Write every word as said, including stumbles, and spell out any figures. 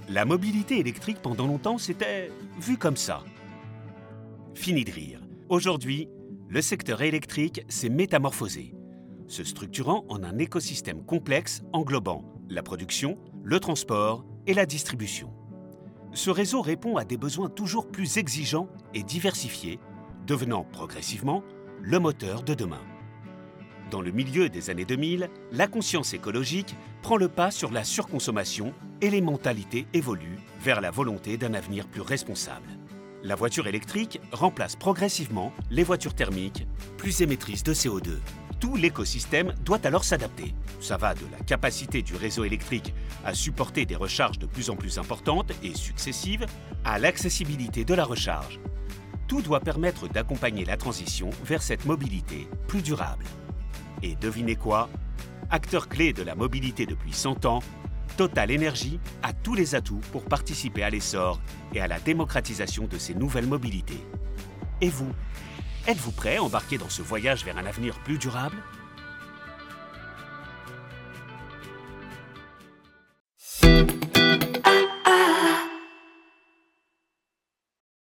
La mobilité électrique pendant longtemps, c'était vu comme ça. Fini de rire. Aujourd'hui, le secteur électrique s'est métamorphosé, se structurant en un écosystème complexe englobant la production, le transport et la distribution. Ce réseau répond à des besoins toujours plus exigeants et diversifiés, devenant progressivement le moteur de demain. Dans le milieu des années deux mille, la conscience écologique prend le pas sur la surconsommation et les mentalités évoluent vers la volonté d'un avenir plus responsable. La voiture électrique remplace progressivement les voitures thermiques, plus émettrices de C O deux. Tout l'écosystème doit alors s'adapter. Ça va de la capacité du réseau électrique à supporter des recharges de plus en plus importantes et successives à l'accessibilité de la recharge. Tout doit permettre d'accompagner la transition vers cette mobilité plus durable. Et devinez quoi? Acteur clé de la mobilité depuis cent ans, Total Energy a tous les atouts pour participer à l'essor et à la démocratisation de ces nouvelles mobilités. Et vous? Êtes-vous prêt à embarquer dans ce voyage vers un avenir plus durable?